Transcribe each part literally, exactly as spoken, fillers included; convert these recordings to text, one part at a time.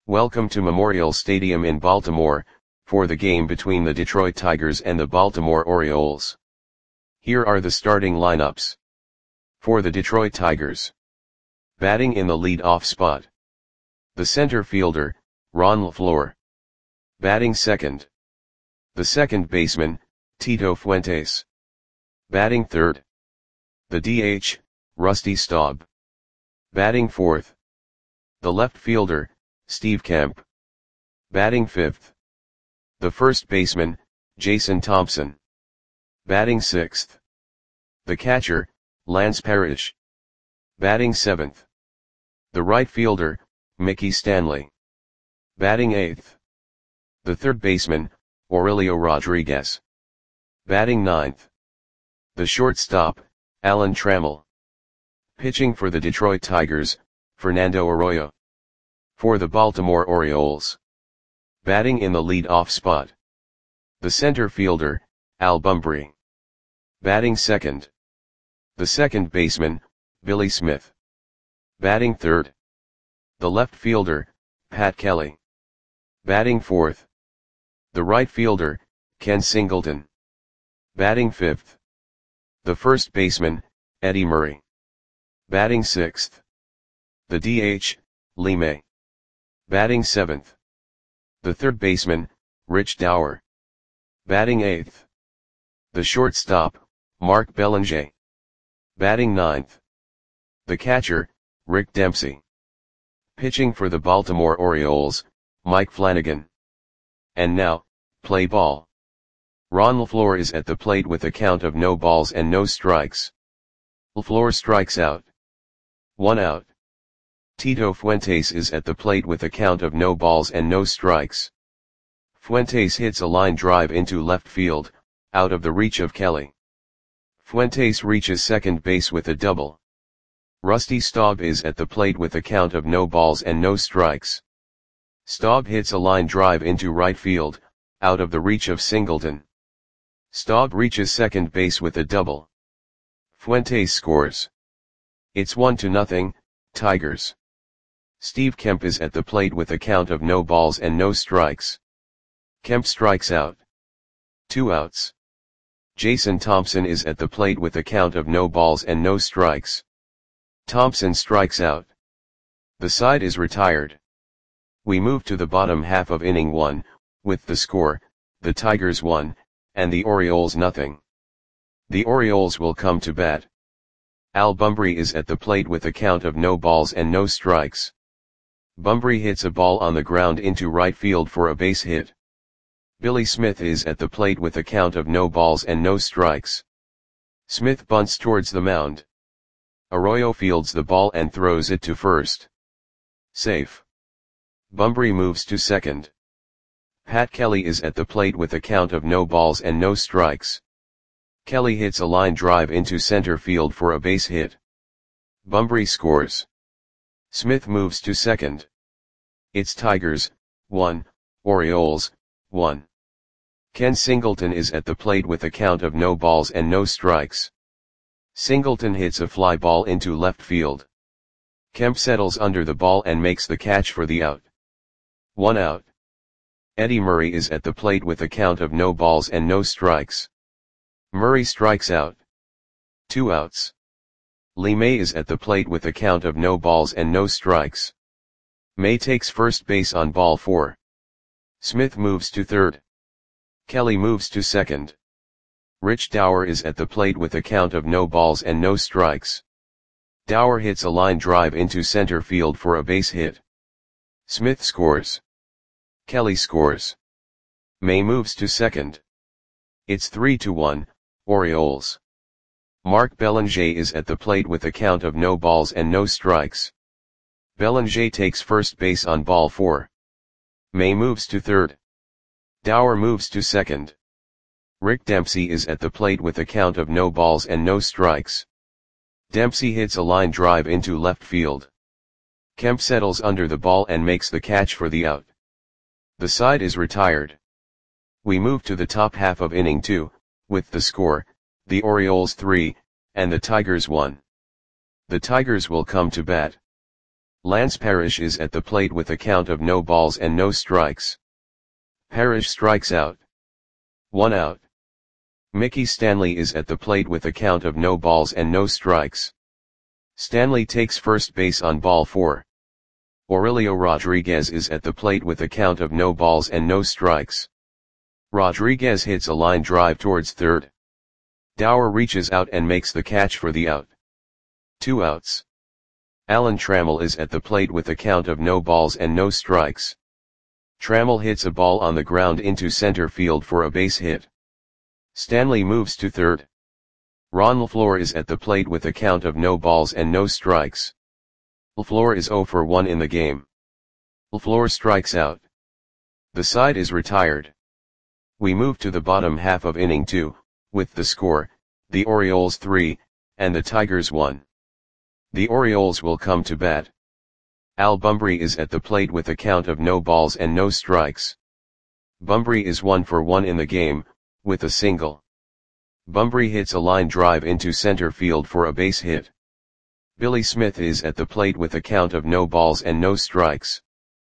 Welcome to Memorial Stadium in Baltimore, for the game between the Detroit Tigers and the Baltimore Orioles. Here are the starting lineups. For the Detroit Tigers. Batting in the lead-off spot. The center fielder, Ron LeFlore. Batting second. The second baseman, Tito Fuentes. Batting third. The D H, Rusty Staub. Batting fourth. The left fielder, Steve Kemp. Batting fifth. The first baseman, Jason Thompson. Batting sixth. The catcher, Lance Parrish. Batting seventh. The right fielder, Mickey Stanley. Batting eighth. The third baseman, Aurelio Rodriguez. Batting ninth. The shortstop, Alan Trammell. Pitching for the Detroit Tigers, Fernando Arroyo. For the Baltimore Orioles. Batting in the lead-off spot. The center fielder, Al Bumbry. Batting second. The second baseman, Billy Smith. Batting third. The left fielder, Pat Kelly. Batting fourth. The right fielder, Ken Singleton. Batting fifth. The first baseman, Eddie Murray. Batting sixth. The D H, Lee May. Batting seventh. The third baseman, Rich Dower. Batting eighth. The shortstop, Mark Belanger. Batting ninth. The catcher, Rick Dempsey. Pitching for the Baltimore Orioles, Mike Flanagan. And now, play ball. Ron LeFlore is at the plate with a count of no balls and no strikes. LeFlore strikes out. One out. Tito Fuentes is at the plate with a count of no balls and no strikes. Fuentes hits a line drive into left field, out of the reach of Kelly. Fuentes reaches second base with a double. Rusty Staub is at the plate with a count of no balls and no strikes. Staub hits a line drive into right field, out of the reach of Singleton. Staub reaches second base with a double. Fuentes scores. It's one to nothing, Tigers. Steve Kemp is at the plate with a count of no balls and no strikes. Kemp strikes out. Two outs. Jason Thompson is at the plate with a count of no balls and no strikes. Thompson strikes out. The side is retired. We move to the bottom half of inning one, with the score, the Tigers one, and the Orioles nothing. The Orioles will come to bat. Al Bumbry is at the plate with a count of no balls and no strikes. Bumbry hits a ball on the ground into right field for a base hit. Billy Smith is at the plate with a count of no balls and no strikes. Smith bunts towards the mound. Arroyo fields the ball and throws it to first. Safe. Bumbry moves to second. Pat Kelly is at the plate with a count of no balls and no strikes. Kelly hits a line drive into center field for a base hit. Bumbry scores. Smith moves to second. It's Tigers, one, Orioles, one. Ken Singleton is at the plate with a count of no balls and no strikes. Singleton hits a fly ball into left field. Kemp settles under the ball and makes the catch for the out. One out. Eddie Murray is at the plate with a count of no balls and no strikes. Murray strikes out. Two outs. Lee May is at the plate with a count of no balls and no strikes. May takes first base on ball four. Smith moves to third. Kelly moves to second. Rich Dower is at the plate with a count of no balls and no strikes. Dower hits a line drive into center field for a base hit. Smith scores. Kelly scores. May moves to second. It's three to one, Orioles. Mark Belanger is at the plate with a count of no balls and no strikes. Belanger takes first base on ball four. May moves to third. Dower moves to second. Rick Dempsey is at the plate with a count of no balls and no strikes. Dempsey hits a line drive into left field. Kemp settles under the ball and makes the catch for the out. The side is retired. We move to the top half of inning two, with the score, the Orioles three, and the Tigers one. The Tigers will come to bat. Lance Parrish is at the plate with a count of no balls and no strikes. Parrish strikes out. One out. Mickey Stanley is at the plate with a count of no balls and no strikes. Stanley takes first base on ball four. Aurelio Rodriguez is at the plate with a count of no balls and no strikes. Rodriguez hits a line drive towards third. Dower reaches out and makes the catch for the out. Two outs. Alan Trammell is at the plate with a count of no balls and no strikes. Trammell hits a ball on the ground into center field for a base hit. Stanley moves to third. Ron LeFlore is at the plate with a count of no balls and no strikes. LeFlore is oh for one in the game. LeFlore strikes out. The side is retired. We move to the bottom half of inning two, with the score, the Orioles three, and the Tigers one. The Orioles will come to bat. Al Bumbry is at the plate with a count of no balls and no strikes. Bumbry is one for one in the game, with a single. Bumbry hits a line drive into center field for a base hit. Billy Smith is at the plate with a count of no balls and no strikes.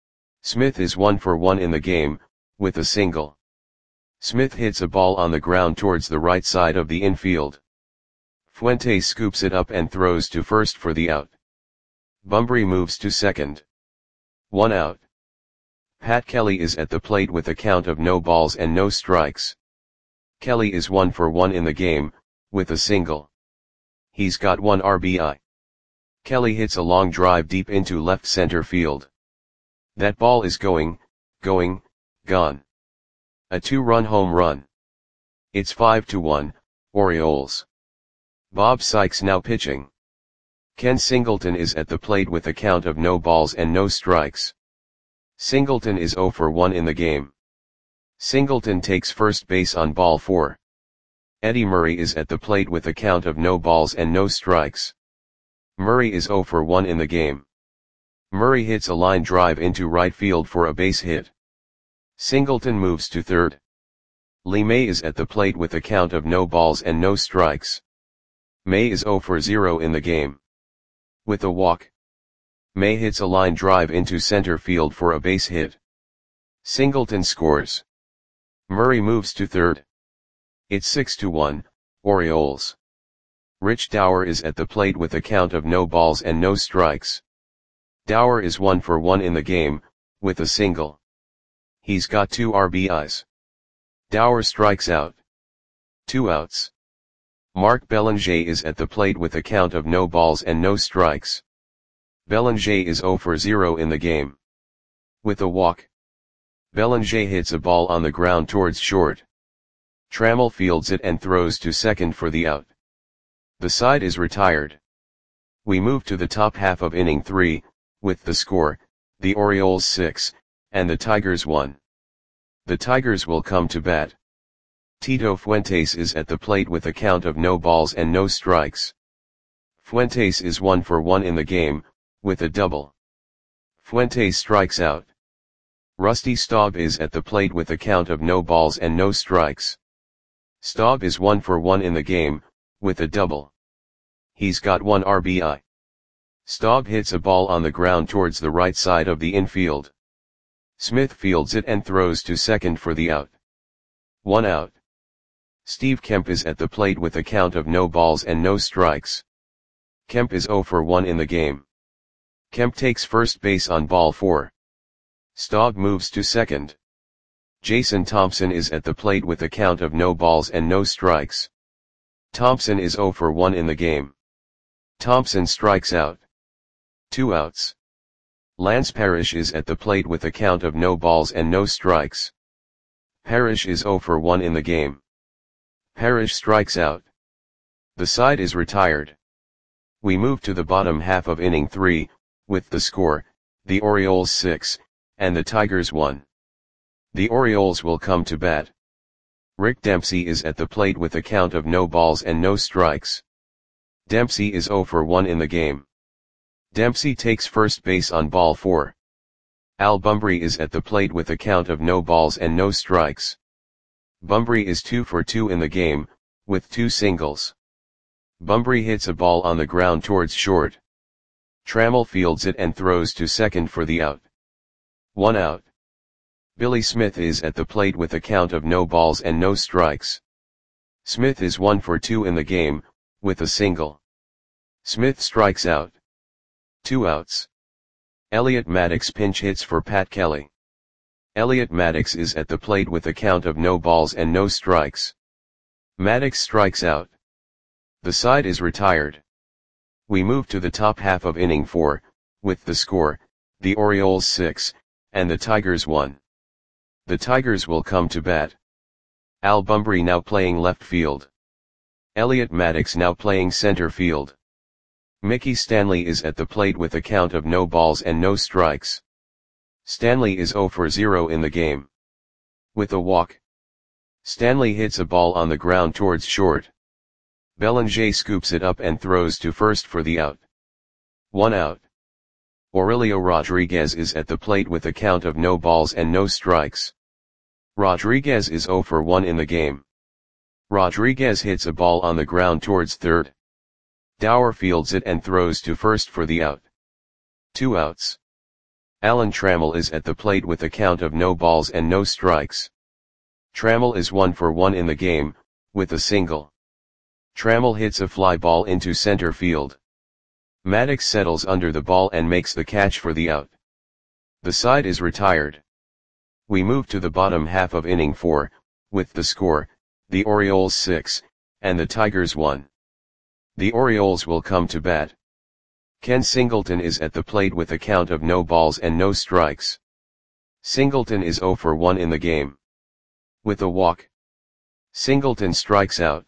Smith is one for one in the game, with a single. Smith hits a ball on the ground towards the right side of the infield. Fuentes scoops it up and throws to first for the out. Bumbry moves to second. One out. Pat Kelly is at the plate with a count of no balls and no strikes. Kelly is one for one in the game, with a single. He's got one R B I. Kelly hits a long drive deep into left center field. That ball is going, going, gone. A two-run home run. It's five to one, Orioles. Bob Sykes now pitching. Ken Singleton is at the plate with a count of no balls and no strikes. Singleton is oh for one in the game. Singleton takes first base on ball four. Eddie Murray is at the plate with a count of no balls and no strikes. Murray is oh for one in the game. Murray hits a line drive into right field for a base hit. Singleton moves to third. Lee May is at the plate with a count of no balls and no strikes. May is oh for zero in the game. With a walk. May hits a line drive into center field for a base hit. Singleton scores. Murray moves to third. It's six to one, Orioles. Rich Dower is at the plate with a count of no balls and no strikes. Dower is one for one in the game, with a single. He's got two R B Is. Dower strikes out. Two outs. Mark Belanger is at the plate with a count of no balls and no strikes. Belanger is oh for zero in the game. With a walk. Belanger hits a ball on the ground towards short. Trammell fields it and throws to second for the out. The side is retired. We move to the top half of inning three, with the score, the Orioles six, and the Tigers one. The Tigers will come to bat. Tito Fuentes is at the plate with a count of no balls and no strikes. Fuentes is one for one in the game, with a double. Fuentes strikes out. Rusty Staub is at the plate with a count of no balls and no strikes. Staub is one for one in the game, with a double. He's got one R B I. Staub hits a ball on the ground towards the right side of the infield. Smith fields it and throws to second for the out. One out. Steve Kemp is at the plate with a count of no balls and no strikes. Kemp is oh for one in the game. Kemp takes first base on ball four. Staub moves to second. Jason Thompson is at the plate with a count of no balls and no strikes. Thompson is oh for one in the game. Thompson strikes out. Two outs. Lance Parrish is at the plate with a count of no balls and no strikes. Parrish is oh for one in the game. Parrish strikes out. The side is retired. We move to the bottom half of inning three, with the score, the Orioles six, and the Tigers one. The Orioles will come to bat. Rick Dempsey is at the plate with a count of no balls and no strikes. Dempsey is oh for one in the game. Dempsey takes first base on ball four. Al Bumbry is at the plate with a count of no balls and no strikes. Bumbry is two for two in the game, with two singles. Bumbry hits a ball on the ground towards short. Trammell fields it and throws to second for the out. One out. Billy Smith is at the plate with a count of no balls and no strikes. Smith is one for two in the game, with a single. Smith strikes out. Two outs. Elliot Maddox pinch hits for Pat Kelly. Elliot Maddox is at the plate with a count of no balls and no strikes. Maddox strikes out. The side is retired. We move to the top half of inning four, with the score, the Orioles six, and the Tigers one. The Tigers will come to bat. Al Bumbry now playing left field. Elliot Maddox now playing center field. Mickey Stanley is at the plate with a count of no balls and no strikes. Stanley is zero for zero in the game. With a walk. Stanley hits a ball on the ground towards short. Bellinger scoops it up and throws to first for the out. One out. Aurelio Rodriguez is at the plate with a count of no balls and no strikes. Rodriguez is zero for one in the game. Rodriguez hits a ball on the ground towards third. Dower fields it and throws to first for the out. Two outs. Alan Trammell is at the plate with a count of no balls and no strikes. Trammell is one for one in the game, with a single. Trammell hits a fly ball into center field. Maddox settles under the ball and makes the catch for the out. The side is retired. We move to the bottom half of inning four, with the score, the Orioles six, and the Tigers one. The Orioles will come to bat. Ken Singleton is at the plate with a count of no balls and no strikes. Singleton is zero for one in the game. With a walk. Singleton strikes out.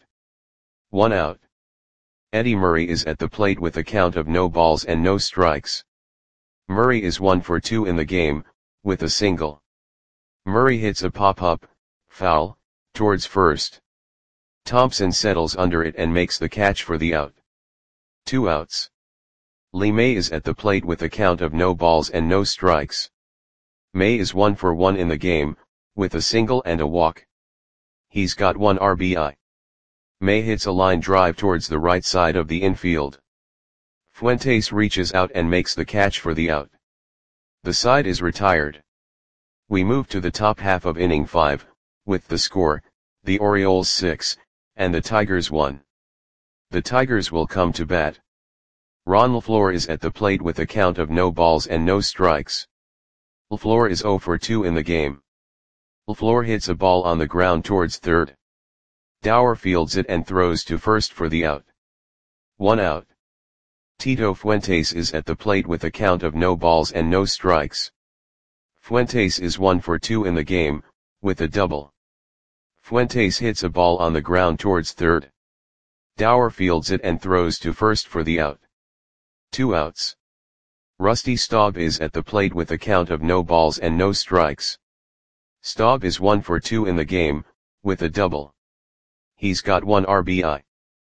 One out. Eddie Murray is at the plate with a count of no balls and no strikes. Murray is one for two in the game, with a single. Murray hits a pop-up, foul, towards first. Thompson settles under it and makes the catch for the out. Two outs. Lee May is at the plate with a count of no balls and no strikes. May is one for one in the game, with a single and a walk. He's got one R B I. May hits a line drive towards the right side of the infield. Fuentes reaches out and makes the catch for the out. The side is retired. We move to the top half of inning five, with the score, the Orioles six, and the Tigers one. The Tigers will come to bat. Ron LaFleur is at the plate with a count of no balls and no strikes. LaFleur is zero for two in the game. LaFleur hits a ball on the ground towards third. Dower fields it and throws to first for the out. One out. Tito Fuentes is at the plate with a count of no balls and no strikes. Fuentes is one for two in the game, with a double. Fuentes hits a ball on the ground towards third. Dower fields it and throws to first for the out. Two outs. Rusty Staub is at the plate with a count of no balls and no strikes. Staub is one for two in the game, with a double. He's got one R B I.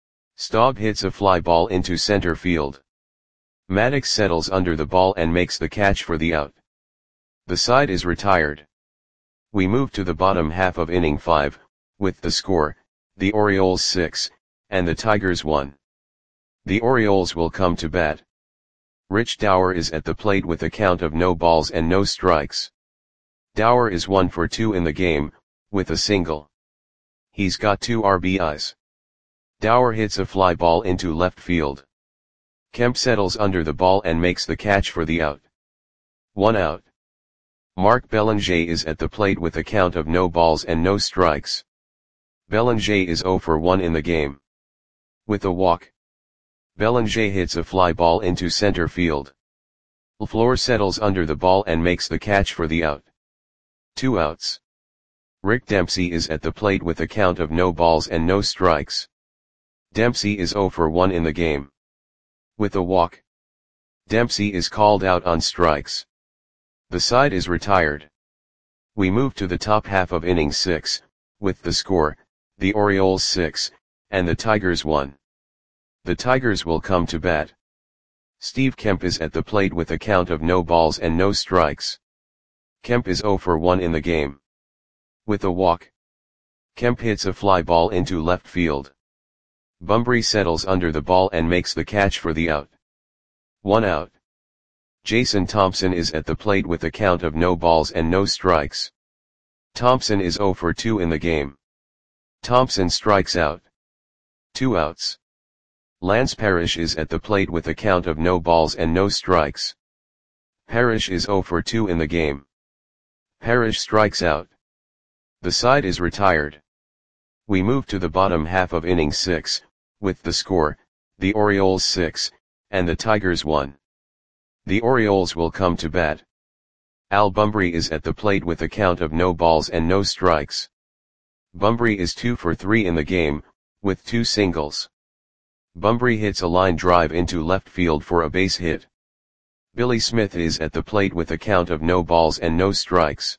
Staub hits a fly ball into center field. Maddox settles under the ball and makes the catch for the out. The side is retired. We move to the bottom half of inning five, with the score, the Orioles six, and the Tigers one. The Orioles will come to bat. Rich Dower is at the plate with a count of no balls and no strikes. Dower is one for two in the game, with a single. He's got two R B Is. Dower hits a fly ball into left field. Kemp settles under the ball and makes the catch for the out. One out. Mark Bellinger is at the plate with a count of no balls and no strikes. Bellinger is zero for one in the game. With a walk. Bellinger hits a fly ball into center field. LaFleur settles under the ball and makes the catch for the out. Two outs. Rick Dempsey is at the plate with a count of no balls and no strikes. Dempsey is zero for one in the game. With a walk. Dempsey is called out on strikes. The side is retired. We move to the top half of inning six, with the score, the Orioles six, and the Tigers one. The Tigers will come to bat. Steve Kemp is at the plate with a count of no balls and no strikes. Kemp is zero for one in the game. With a walk. Kemp hits a fly ball into left field. Bumbry settles under the ball and makes the catch for the out. One out. Jason Thompson is at the plate with a count of no balls and no strikes. Thompson is zero for two in the game. Thompson strikes out. Two outs. Lance Parrish is at the plate with a count of no balls and no strikes. Parrish is zero for two in the game. Parrish strikes out. The side is retired. We move to the bottom half of inning six, with the score, the Orioles six, and the Tigers one. The Orioles will come to bat. Al Bumbry is at the plate with a count of no balls and no strikes. Bumbry is two for three in the game, with two singles. Bumbry hits a line drive into left field for a base hit. Billy Smith is at the plate with a count of no balls and no strikes.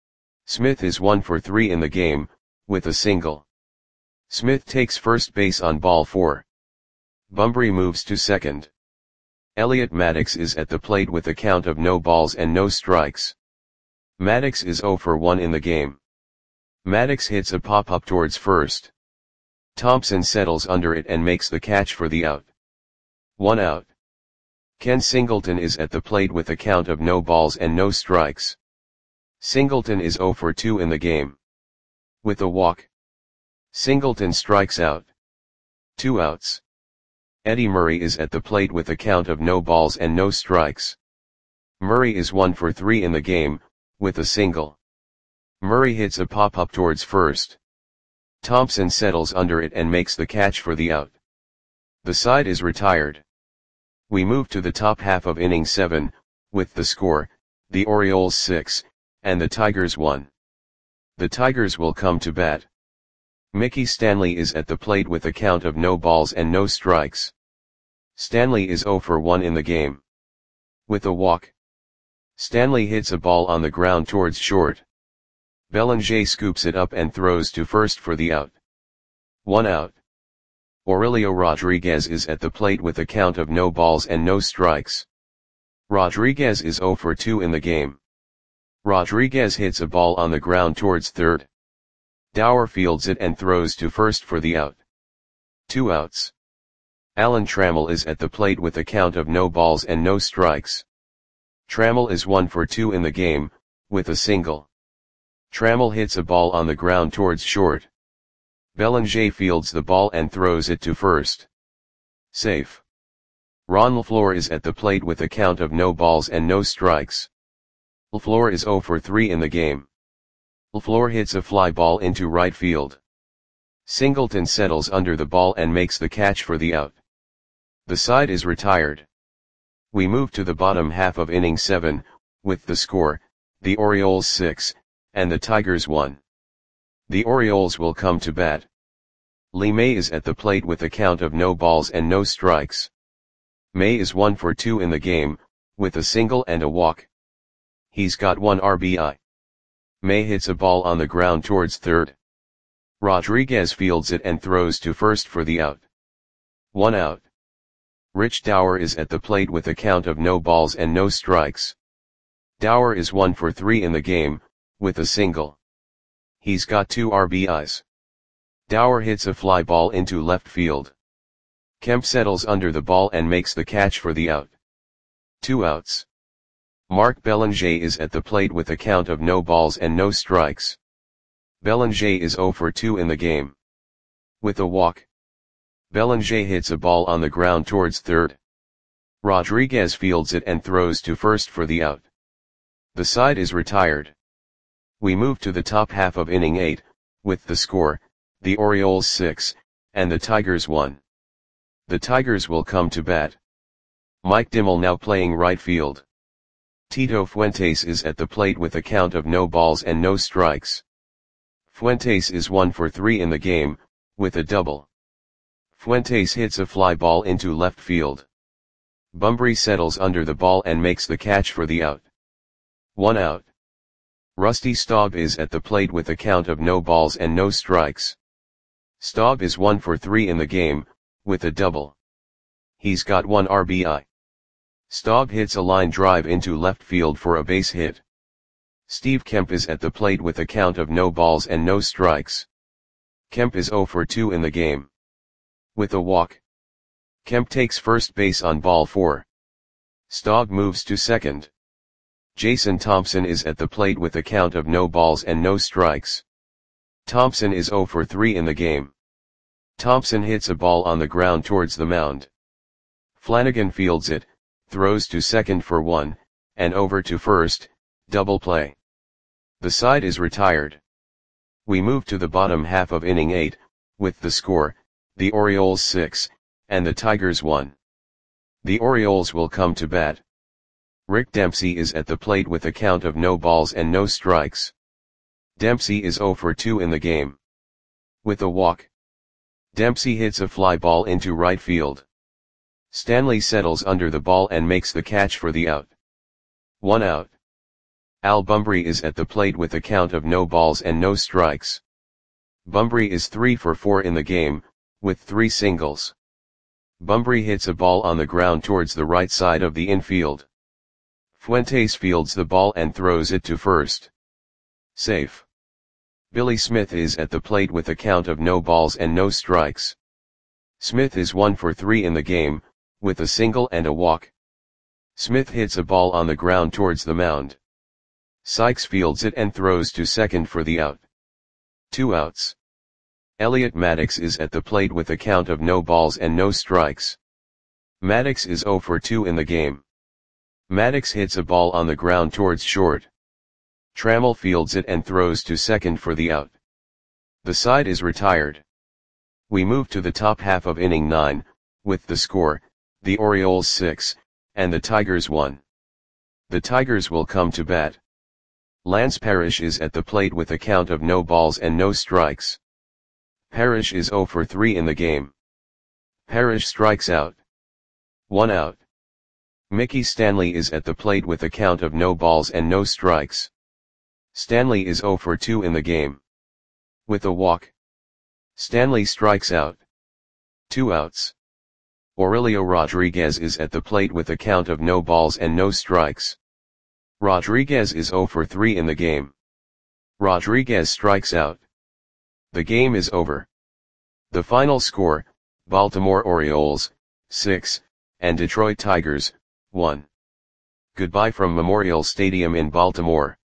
Smith is one for three in the game, with a single. Smith takes first base on ball four. Bumbry moves to second. Elliot Maddox is at the plate with a count of no balls and no strikes. Maddox is zero for one in the game. Maddox hits a pop-up towards first. Thompson settles under it and makes the catch for the out. One out. Ken Singleton is at the plate with a count of no balls and no strikes. Singleton is zero for two in the game. With a walk. Singleton strikes out. Two outs. Eddie Murray is at the plate with a count of no balls and no strikes. Murray is one for three in the game, with a single. Murray hits a pop-up towards first. Thompson settles under it and makes the catch for the out. The side is retired. We move to the top half of inning seven, with the score, the Orioles six, and the Tigers one. The Tigers will come to bat. Mickey Stanley is at the plate with a count of no balls and no strikes. Stanley is zero for one in the game. With a walk. Stanley hits a ball on the ground towards short. Bellinger scoops it up and throws to first for the out. One out. Aurelio Rodriguez is at the plate with a count of no balls and no strikes. Rodriguez is zero for two in the game. Rodriguez hits a ball on the ground towards third. Dower fields it and throws to first for the out. Two outs. Alan Trammell is at the plate with a count of no balls and no strikes. Trammell is one for two in the game, with a single. Trammell hits a ball on the ground towards short. Bellinger fields the ball and throws it to first. Safe. Ron LaFleur is at the plate with a count of no balls and no strikes. LaFleur is zero for three in the game. LaFleur hits a fly ball into right field. Singleton settles under the ball and makes the catch for the out. The side is retired. We move to the bottom half of inning seven, with the score, the Orioles six, and the Tigers one. The Orioles will come to bat. Lee May is at the plate with a count of no balls and no strikes. May is one for two in the game, with a single and a walk. He's got one R B I. May hits a ball on the ground towards third. Rodriguez fields it and throws to first for the out. One out. Rich Dower is at the plate with a count of no balls and no strikes. Dower is one for three in the game, with a single. He's got two R B Is. Dower hits a fly ball into left field. Kemp settles under the ball and makes the catch for the out. Two outs. Mark Bellinger is at the plate with a count of no balls and no strikes. Bellinger is zero for two in the game. With a walk. Bellinger hits a ball on the ground towards third. Rodriguez fields it and throws to first for the out. The side is retired. We move to the top half of inning eight, with the score, the Orioles six, and the Tigers one. The Tigers will come to bat. Mike Dimmel now playing right field. Tito Fuentes is at the plate with a count of no balls and no strikes. Fuentes is one for three in the game, with a double. Fuentes hits a fly ball into left field. Bumbry settles under the ball and makes the catch for the out. One out. Rusty Staub is at the plate with a count of no balls and no strikes. Staub is one for three in the game, with a double. He's got one R B I. Staub hits a line drive into left field for a base hit. Steve Kemp is at the plate with a count of no balls and no strikes. Kemp is zero for two in the game. With a walk. Kemp takes first base on ball four. Stogg moves to second. Jason Thompson is at the plate with a count of no balls and no strikes. Thompson is zero for three in the game. Thompson hits a ball on the ground towards the mound. Flanagan fields it, throws to second for one, and over to first, double play. The side is retired. We move to the bottom half of inning eight, with the score, the Orioles six, and the Tigers one. The Orioles will come to bat. Rick Dempsey is at the plate with a count of no balls and no strikes. Dempsey is zero for two in the game. With a walk, Dempsey hits a fly ball into right field. Stanley settles under the ball and makes the catch for the out. One out. Al Bumbry is at the plate with a count of no balls and no strikes. Bumbry is three for four in the game, with three singles. Bumbry hits a ball on the ground towards the right side of the infield. Fuentes fields the ball and throws it to first. Safe. Billy Smith is at the plate with a count of no balls and no strikes. Smith is one for three in the game, with a single and a walk. Smith hits a ball on the ground towards the mound. Sykes fields it and throws to second for the out. Two outs. Elliot Maddox is at the plate with a count of no balls and no strikes. Maddox is zero for two in the game. Maddox hits a ball on the ground towards short. Trammell fields it and throws to second for the out. The side is retired. We move to the top half of inning nine, with the score, the Orioles six, and the Tigers one. The Tigers will come to bat. Lance Parrish is at the plate with a count of no balls and no strikes. Parrish is zero for three in the game. Parrish strikes out. One out. Mickey Stanley is at the plate with a count of no balls and no strikes. Stanley is zero for two in the game. With a walk, Stanley strikes out. Two outs. Aurelio Rodriguez is at the plate with a count of no balls and no strikes. Rodriguez is zero for three in the game. Rodriguez strikes out. The game is over. The final score, Baltimore Orioles, six, and Detroit Tigers, one. Goodbye from Memorial Stadium in Baltimore.